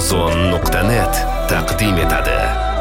Ozon.net taqdim etadi.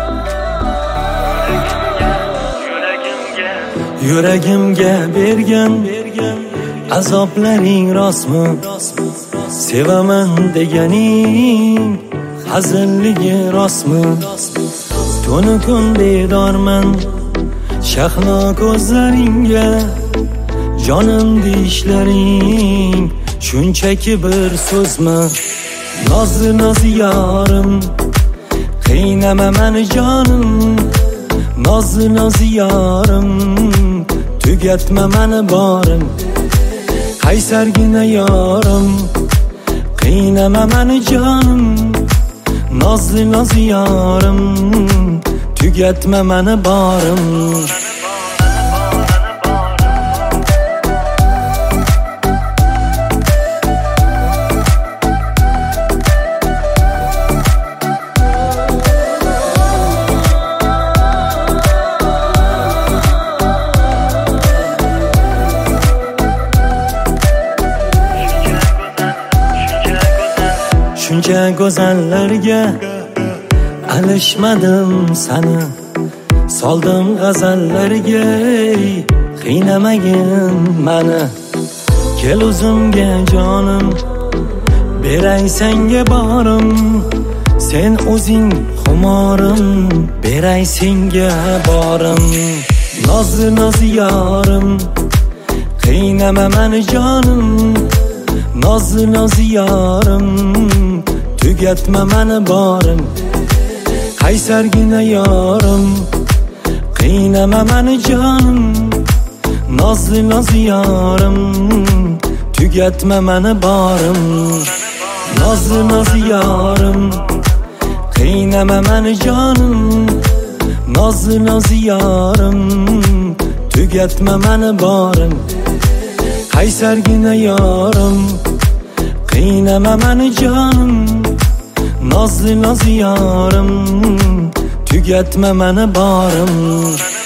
Yuragimga bergan azoblaring rostmi? Sevaman deganing hazilligi rostmi? Tunu kun bedorman shahlo ko'zlaringga, jonim deyishlaring shunchaki bir so'zmi? Noz yorim, qiynama meni jonim. Noz yorim, tugatma meni borim. Qaysargina yorim, qiynama meni jonim. Noz yorim, tugatma meni borim. Shuncha go'zallarga alishmadim sani, soldim g'azallarga, qiynamagin mani. Kel o'zimga jonim, beray senga borim. Sen o'zing xumorim, beray senga borim. Noz yorim, qiynama meni jonim. Noz yorim, tugatma meni borim. Qaysargina yorim, qiynama meni jonim. Noz yorim, tugatma meni borim. Noz yorim, qiynama meni jonim. Noz yorim, tugatma meni borim. Qaysargina yorim, qiynama meni jonim. Noz yorim, tugatma meni borim.